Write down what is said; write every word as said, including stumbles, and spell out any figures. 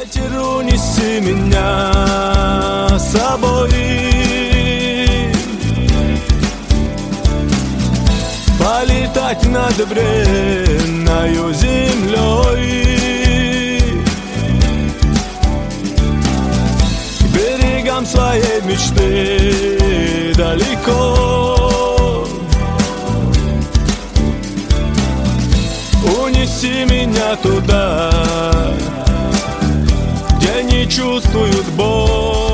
Ветер, унеси меня с собой, полетать над бренною землей, к берегам своей мечты далеко. Унеси меня туда, где не чувствуют боль.